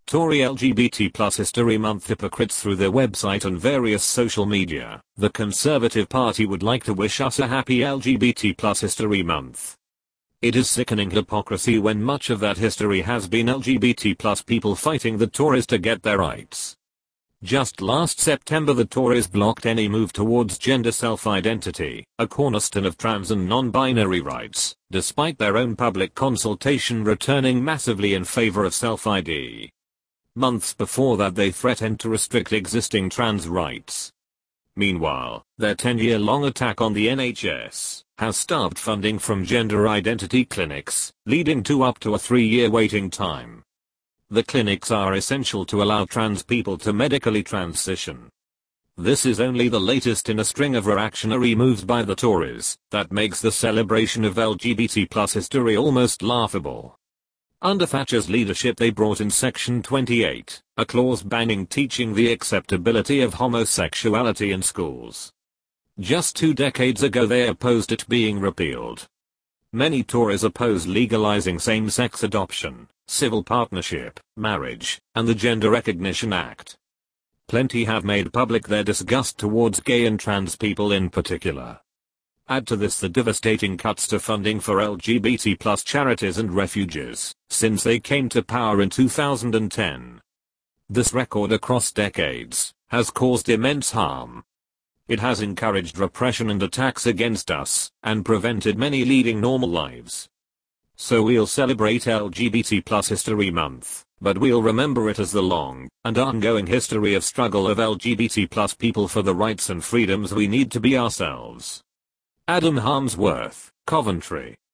Tory LGBT plus History Month hypocrites through their website and various social media. The Conservative Party would like to wish us a happy LGBT plus History Month. It is sickening hypocrisy when much of that history has been LGBT plus people fighting the Tories to get their rights. Just last September the Tories blocked any move towards gender self-identity, a cornerstone of trans and non-binary rights, despite their own public consultation returning massively in favor of self-ID. Months before that they threatened to restrict existing trans rights. Meanwhile, their 10-year-long attack on the NHS has starved funding from gender identity clinics, leading to up to a 3-year waiting time. The clinics are essential to allow trans people to medically transition. This is only the latest in a string of reactionary moves by the Tories that makes the celebration of LGBT plus history almost laughable. Under Thatcher's leadership they brought in Section 28, a clause banning teaching the acceptability of homosexuality in schools. Just 2 decades ago they opposed it being repealed. Many Tories oppose legalizing same-sex adoption, civil partnership, marriage, and the Gender Recognition Act. Plenty have made public their disgust towards gay and trans people in particular. Add to this the devastating cuts to funding for LGBT plus charities and refuges, since they came to power in 2010. This record across decades has caused immense harm. It has encouraged repression and attacks against us, and prevented many leading normal lives. So we'll celebrate LGBT plus History Month, but we'll remember it as the long and ongoing history of struggle of LGBT plus people for the rights and freedoms we need to be ourselves. Adam Harmsworth, Coventry.